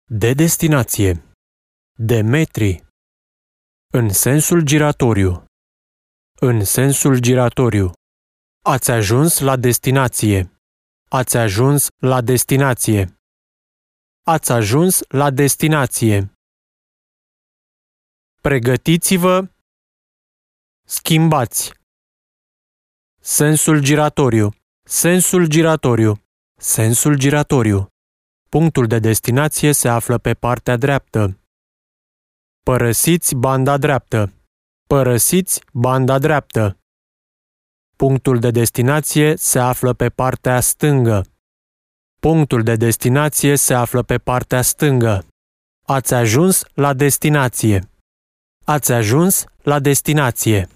De destinație. De metri. În sensul giratoriu. În sensul giratoriu. Ați ajuns la destinație. Ați ajuns la destinație. Ați ajuns la destinație. Pregătiți-vă. Schimbați. Sensul giratoriu. Sensul giratoriu. Sensul giratoriu. Punctul de destinație se află pe partea dreaptă. Părăsiți banda dreaptă. Părăsiți banda dreaptă. Punctul de destinație se află pe partea stângă. Punctul de destinație se află pe partea stângă. Ați ajuns la destinație. Ați ajuns la destinație.